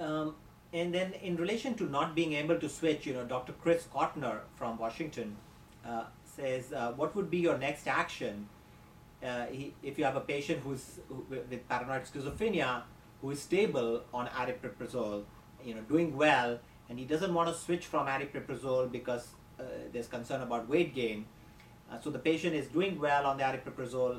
Um, and then in relation to not being able to switch, Dr. Chris Kotner from Washington says, what would be your next action if you have a patient with paranoid schizophrenia who is stable on aripiprazole, doing well, and he doesn't want to switch from aripiprazole because there's concern about weight gain. So the patient is doing well on the aripiprazole,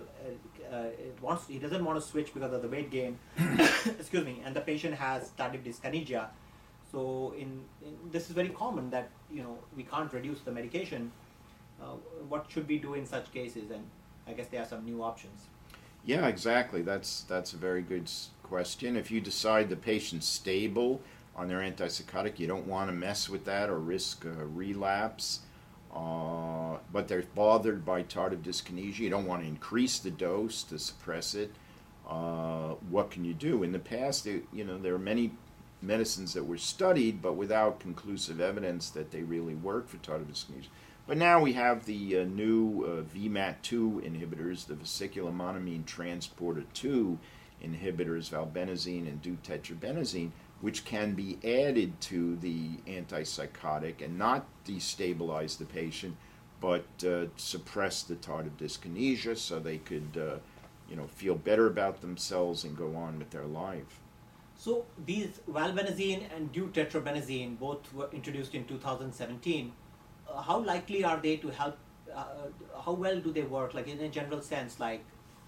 he doesn't want to switch because of the weight gain, excuse me, and the patient has tardive dyskinesia. So this is very common that we can't reduce the medication. What should we do in such cases? And I guess there are some new options. Yeah, exactly. That's a very good question. If you decide the patient's stable on their antipsychotic, you don't want to mess with that or risk relapse. But they're bothered by tardive dyskinesia. You don't want to increase the dose to suppress it. What can you do? In the past, there are many medicines that were studied, but without conclusive evidence that they really work for tardive dyskinesia. But now we have the new VMAT2 inhibitors, the vesiculomonoamine transporter 2 inhibitors, valbenazine and deutetrabenazine, which can be added to the antipsychotic and not destabilize the patient, but suppress the tardive dyskinesia so they could feel better about themselves and go on with their life. So these valbenazine and deutetrabenazine both were introduced in 2017. How likely are they to help? How well do they work, like in a general sense, like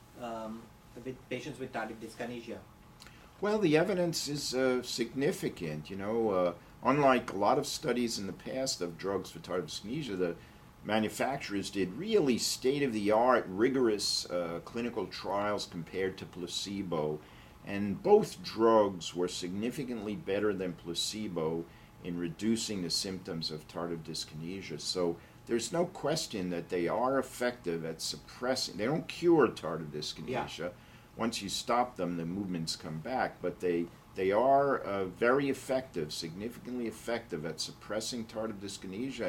with patients with tardive dyskinesia? Well, the evidence is significant. Unlike a lot of studies in the past of drugs for tardive dyskinesia, the manufacturers did really state-of-the-art, rigorous clinical trials compared to placebo, and both drugs were significantly better than placebo in reducing the symptoms of tardive dyskinesia. So there's no question that they are effective at suppressing. They don't cure tardive dyskinesia. Yeah. Once you stop them, the movements come back, but they are very effective, significantly effective at suppressing tardive dyskinesia,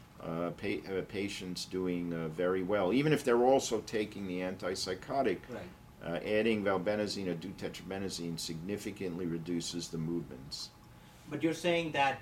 and patients doing very well. Even if they're also taking the antipsychotic, right. Adding valbenazine or deutetrabenazine significantly reduces the movements. But you're saying that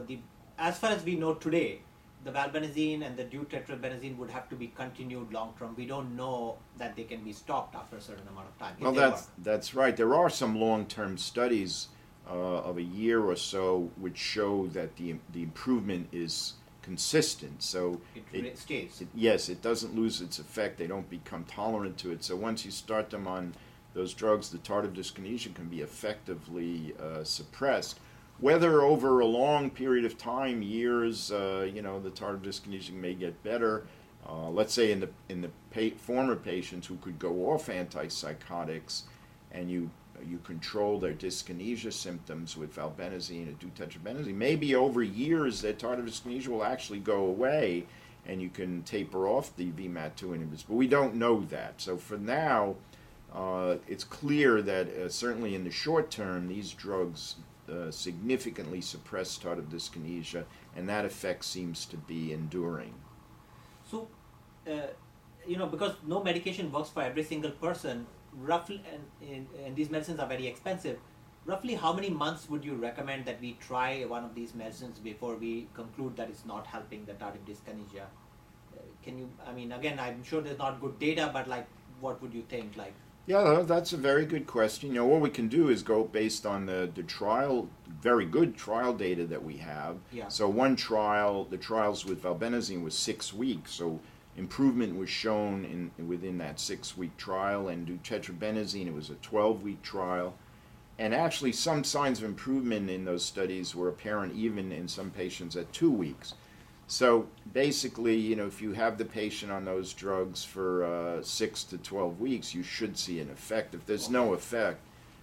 as far as we know today, the valbenazine and the deutetrabenazine would have to be continued long term. We don't know that they can be stopped after a certain amount of time. Well, that's right. There are some long-term studies of a year or so which show that the improvement is consistent. So it stays. Yes, it doesn't lose its effect. They don't become tolerant to it. So once you start them on those drugs, the tardive dyskinesia can be effectively suppressed. Whether over a long period of time, years, the tardive dyskinesia may get better. Let's say in the former patients who could go off antipsychotics, and you control their dyskinesia symptoms with valbenazine or deutetrabenazine, maybe over years their tardive dyskinesia will actually go away, and you can taper off the VMAT2 inhibitors. But we don't know that. So for now, it's clear that certainly in the short term, these drugs significantly suppress tardive dyskinesia, and that effect seems to be enduring. So, because no medication works for every single person, roughly, and these medicines are very expensive, roughly how many months would you recommend that we try one of these medicines before we conclude that it's not helping the tardive dyskinesia? Again, I'm sure there's not good data, but what would you think? Yeah, that's a very good question. What we can do is go based on the trial, very good trial data that we have. Yeah. So one trial, the trials with valbenazine was 6 weeks, so improvement was shown within that 6-week trial, and deutetrabenazine, it was a 12-week trial. And actually some signs of improvement in those studies were apparent even in some patients at 2 weeks. So basically, if you have the patient on those drugs for 6 to 12 weeks, you should see an effect. If there's no effect,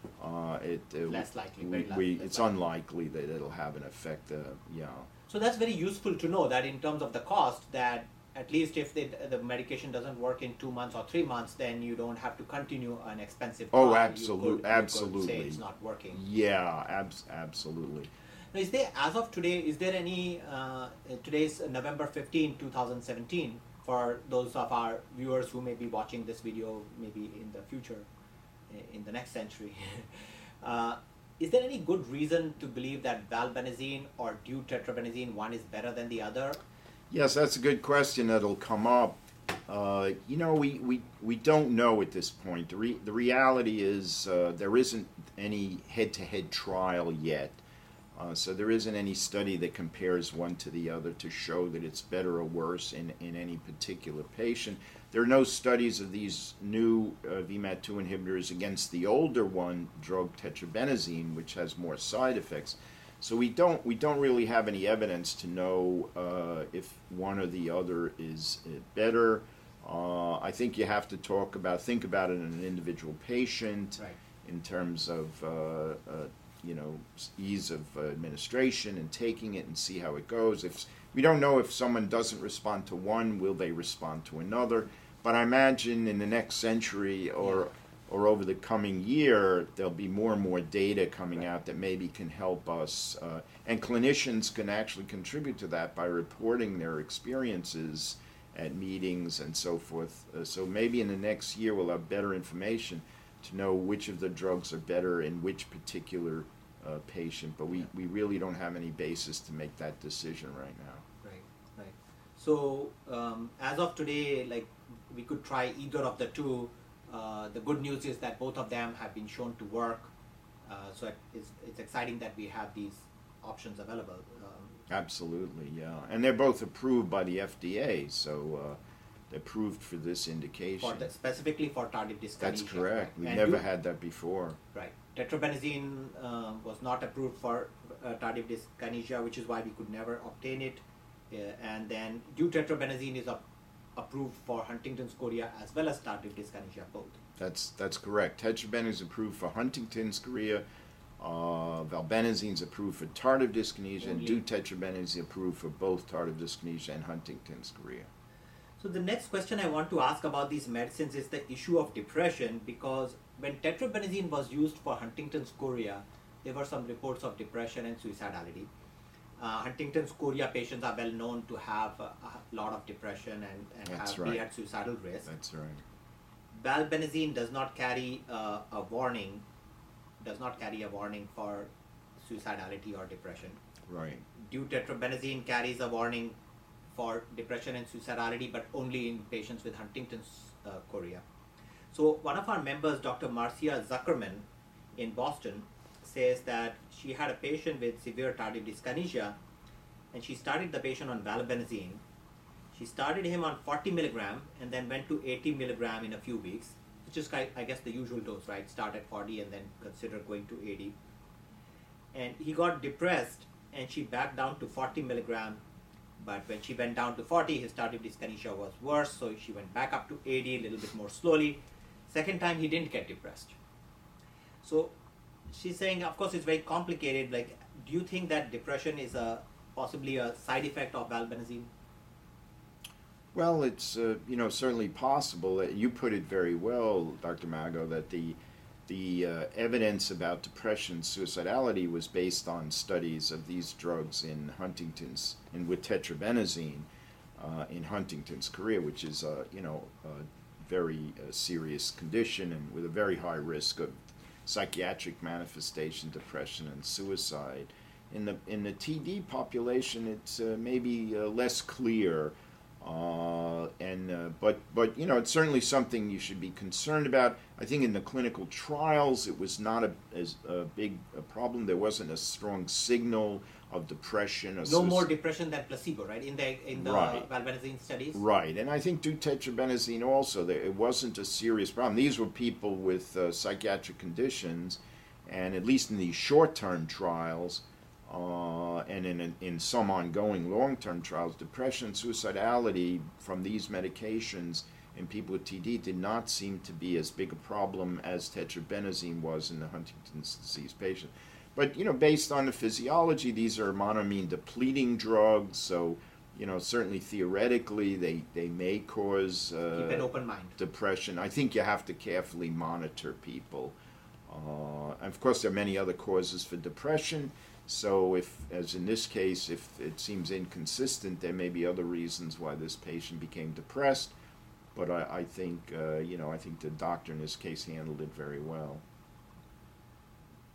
less likely. It's unlikely that it'll have an effect. Yeah. So that's very useful to know that in terms of the cost, that at least if the medication doesn't work in 2 months or 3 months, then you don't have to continue an expensive trial. Oh, absolutely. You could say it's not working. Yeah, absolutely. Now, as of today, is there any, today's November 15, 2017, for those of our viewers who may be watching this video maybe in the future, in the next century, is there any good reason to believe that valbenazine or deutetrabenazine, one is better than the other? Yes, that's a good question that'll come up. We don't know at this point. The reality is there isn't any head-to-head trial yet. So there isn't any study that compares one to the other to show that it's better or worse in any particular patient. There are no studies of these new VMAT2 inhibitors against the older one, drug tetrabenazine, which has more side effects. So we don't really have any evidence to know if one or the other is better. I think you have to think about it in an individual patient, Right. in terms of ease of administration and taking it, and see how it goes. If we don't know if someone doesn't respond to one, will they respond to another? But I imagine in the next century or over the coming year, there'll be more and more data coming out that maybe can help us, and clinicians can actually contribute to that by reporting their experiences at meetings and so forth. So maybe in the next year we'll have better information to know which of the drugs are better in which particular patient, but we really don't have any basis to make that decision right now. Right. So as of today, like, we could try either of the two. The good news is that both of them have been shown to work. So it's exciting that we have these options available. Absolutely, yeah. And they're both approved by the FDA, so they're approved for this indication. Specifically for tardive dyskinesia. That's correct. Right? We've never had that before. Right. Tetrabenazine was not approved for tardive dyskinesia, which is why we could never obtain it. And then deutetrabenazine is approved for Huntington's chorea as well as tardive dyskinesia, both. That's correct. Tetrabenazine is approved for Huntington's chorea. Valbenazine is approved for tardive dyskinesia, and deutetrabenazine is approved for both tardive dyskinesia and Huntington's chorea. So the next question I want to ask about these medicines is the issue of depression, because when tetrabenazine was used for Huntington's chorea, there were some reports of depression and suicidality. Huntington's chorea patients are well known to have a lot of depression and be at suicidal risk. That's right. Valbenazine does not carry a warning for suicidality or depression. Right. Deutetrabenazine carries a warning for depression and suicidality, but only in patients with Huntington's chorea. So one of our members, Dr. Marcia Zuckerman in Boston, says that she had a patient with severe tardive dyskinesia, and she started the patient on valbenazine. She started him on 40 milligram and then went to 80 milligram in a few weeks, which is, I guess, the usual dose, right? Start at 40 and then consider going to 80. And he got depressed, and she backed down to 40 milligram. But when she went down to 40, his tardive dyskinesia was worse, so she went back up to 80 a little bit more slowly. Second time, he didn't get depressed. So she's saying, of course, it's very complicated. Like, do you think that depression is possibly a side effect of valbenazine? Well, it's certainly possible. You put it very well, Dr. Mago, that the evidence about depression, suicidality was based on studies of these drugs in Huntington's and with tetrabenazine in Huntington's chorea, which is a very serious condition and with a very high risk of psychiatric manifestation, depression, and suicide. In the TD population, it's maybe less clear. But it's certainly something you should be concerned about. I think in the clinical trials it was not as big a problem. There wasn't a strong signal of depression. No more depression than placebo, right? In the Right. valbenazine studies. Right, and I think deutetrabenazine also. It wasn't a serious problem. These were people with psychiatric conditions, and at least in these short-term trials. And in some ongoing long-term trials, depression and suicidality from these medications in people with TD did not seem to be as big a problem as tetrabenazine was in the Huntington's disease patient. But, based on the physiology, these are monoamine depleting drugs, so, certainly theoretically they may cause Keep an open mind. depression. I think you have to carefully monitor people. And of course, there are many other causes for depression. So if, as in this case, if it seems inconsistent, there may be other reasons why this patient became depressed. But I think, I think the doctor in this case handled it very well.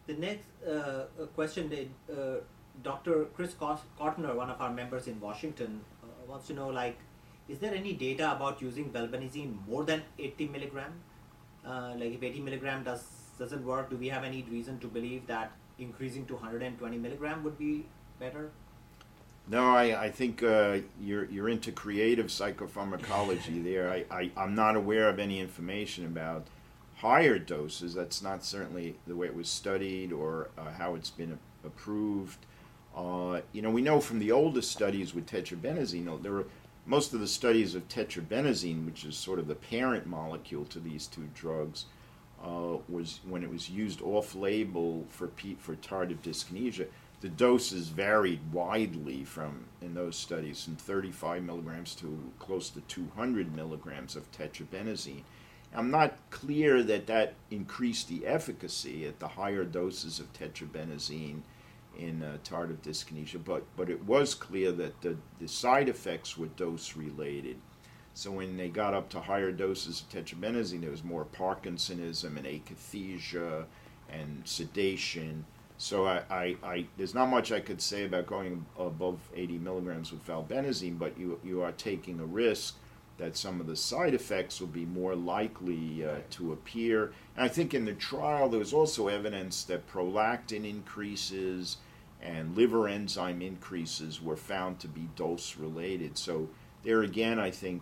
The next question, Dr. Chris Kottner, one of our members in Washington, wants to know, like, is there any data about using valbenazine more than 80 milligram? Like, if 80 milligram doesn't work, do we have any reason to believe that increasing to 120 milligram would be better? No, I think you're into creative psychopharmacology there. I'm not aware of any information about higher doses. That's not certainly the way it was studied or how it's been approved. We know from the oldest studies with tetrabenazine, there were most of the studies of tetrabenazine, which is sort of the parent molecule to these two drugs, was when it was used off-label for tardive dyskinesia. The doses varied widely in those studies, from 35 milligrams to close to 200 milligrams of tetrabenazine. I'm not clear that increased the efficacy at the higher doses of tetrabenazine in tardive dyskinesia, but it was clear that the side effects were dose-related. So when they got up to higher doses of tetrabenazine, there was more Parkinsonism and akathisia and sedation. So there's not much I could say about going above 80 milligrams with valbenazine, but you are taking a risk that some of the side effects will be more likely to appear. And I think in the trial there was also evidence that prolactin increases and liver enzyme increases were found to be dose-related. So there again, I think,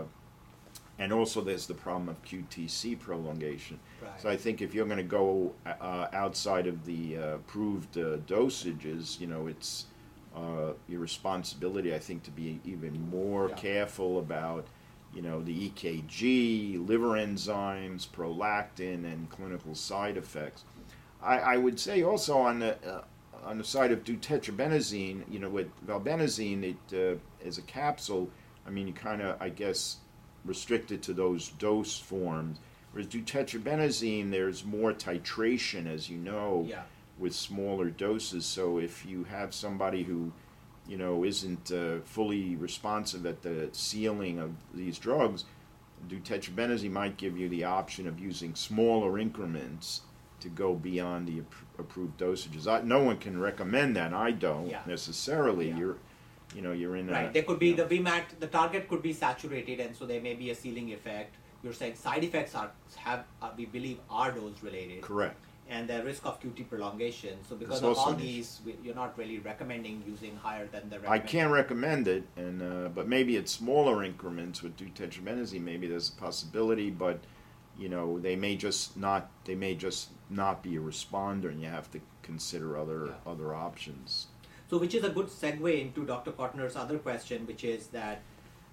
and also there's the problem of QTc prolongation. Right. So I think if you're going to go outside of the approved dosages, it's your responsibility, I think, to be even more careful about, the EKG, liver enzymes, prolactin, and clinical side effects. I would say also on the side of deutetrabenazine, with valbenazine, it as a capsule, you kind of, I guess, restrict it to those dose forms. Whereas deutetrabenazine, there's more titration, as you know, with smaller doses. So if you have somebody who, isn't fully responsive at the ceiling of these drugs, deutetrabenazine might give you the option of using smaller increments to go beyond the approved dosages. No one can recommend that. I don't necessarily. Yeah. You're in right. There could be the VMAT. The target could be saturated, and so there may be a ceiling effect. You're saying side effects we believe are dose related. Correct. And the risk of QT prolongation. So because of all these, you're not really recommending using higher than the recommended. I can't recommend it, but maybe it's smaller increments with deutetrabenazine. Maybe there's a possibility, but they may just not be a responder, and you have to consider other options. So, which is a good segue into Dr. Kottner's other question, which is that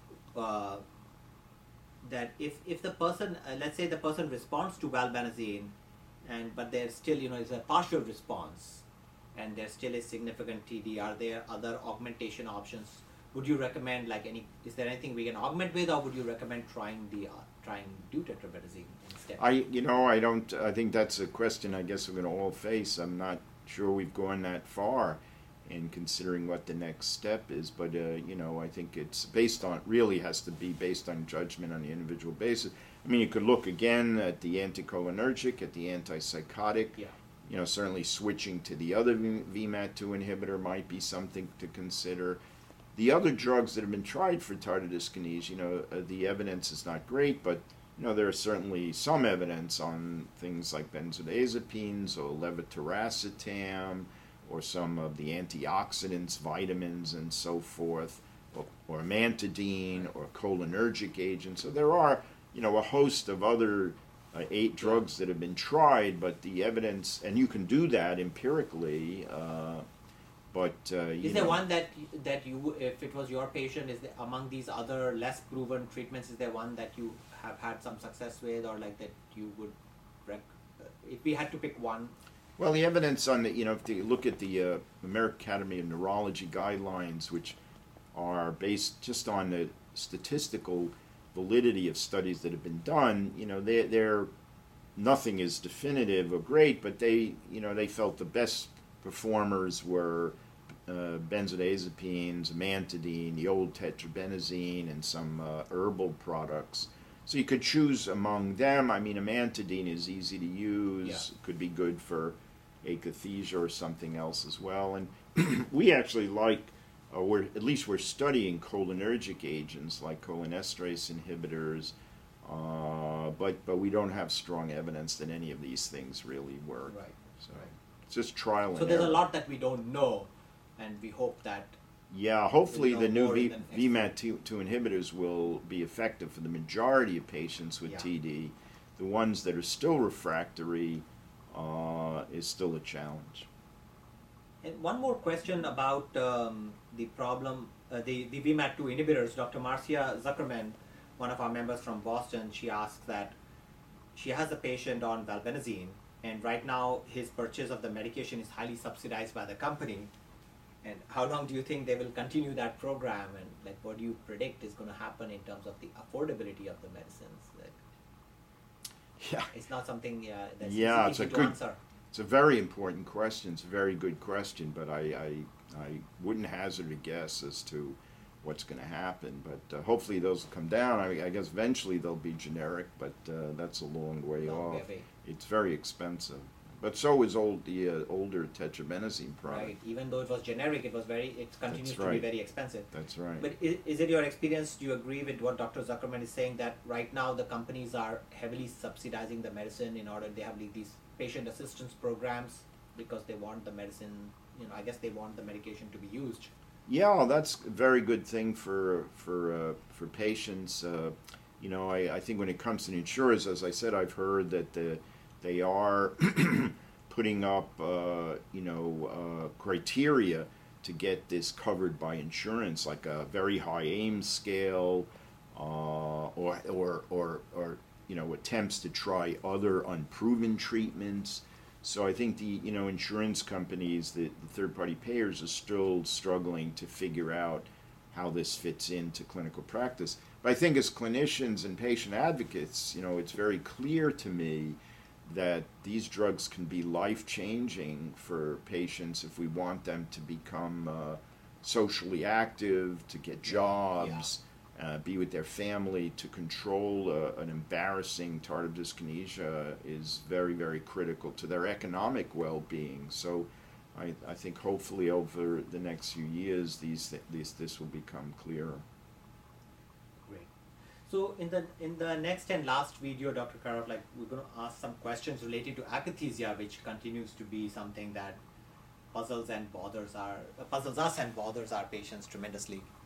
that if the person, let's say the person responds to valbenazine, but there's still is a partial response, and there still is significant TD, are there other augmentation options? Would you recommend is there anything we can augment with, or would you recommend trying deutetrabenazine instead? I don't. I think that's a question I guess we're going to all face. I'm not sure we've gone that far in considering what the next step is, but I think it's really has to be based on judgment on the individual basis. You could look again at the anticholinergic, at the antipsychotic. Certainly switching to the other VMAT2 inhibitor might be something to consider. The other drugs that have been tried for tardive dyskinesia, the evidence is not great, but there is certainly some evidence on things like benzodiazepines or levetiracetam, or some of the antioxidants, vitamins, and so forth, or amantadine, or cholinergic agents. So there are, a host of other 8 drugs that have been tried, but the evidence, and you can do that empirically, but is there one that you, if it was your patient, is there, among these other less proven treatments, is there one that you have had some success with, or that you would, if we had to pick one? Well, the evidence on if you look at the American Academy of Neurology guidelines, which are based just on the statistical validity of studies that have been done, they're nothing is definitive or great, but they felt the best performers were benzodiazepines, amantadine, the old tetrabenazine, and some herbal products. So you could choose among them. Amantadine is easy to use. Could be good for akathisia or something else as well. And we actually like, at least we're studying cholinergic agents like cholinesterase inhibitors, but we don't have strong evidence that any of these things really work. Right. So Right. it's just trial and So there's error. a lot that we don't know, and we hope that. Yeah, hopefully We'll the know new more in the next VMAT2 inhibitors will be effective for the majority of patients with Yeah. TD. The ones that are still refractory is still a challenge. And one more question about the problem, the VMAT2 inhibitors. Dr. Marcia Zuckerman, one of our members from Boston, she asks that she has a patient on valbenazine, and right now his purchase of the medication is highly subsidized by the company. And how long do you think they will continue that program? And like, what do you predict is going to happen in terms of the affordability of the medicines? Like, Yeah, it's not something that's Yeah, easy it's a to good- answer. it's a very important question. It's a very good question, but I wouldn't hazard a guess as to what's going to happen. But hopefully those will come down. I guess eventually they'll be generic, but that's a long way Long way off. away. It's very expensive. But so is the older tetrabenazine product. Right. Even though it was generic, it continues to be right. very expensive. That's right. But is it your experience? Do you agree with what Dr. Zuckerman is saying, that right now the companies are heavily subsidizing the medicine in order they have like these patient assistance programs because they want the medicine? I guess they want the medication to be used. Yeah, that's a very good thing for patients. I think when it comes to insurers, as I said, I've heard that they are putting up criteria to get this covered by insurance, like a very high AIMS scale, or attempts to try other unproven treatments. So I think the insurance companies, the third-party payers, are still struggling to figure out how this fits into clinical practice. But I think as clinicians and patient advocates, it's very clear to me that these drugs can be life-changing for patients if we want them to become socially active, to get jobs, be with their family. To control an embarrassing tardive dyskinesia is very, very critical to their economic well-being. So I think hopefully over the next few years this will become clearer. Great. So in the next and last video, Dr. Karat, we're going to ask some questions related to akathisia, which continues to be something that puzzles us and bothers our patients tremendously.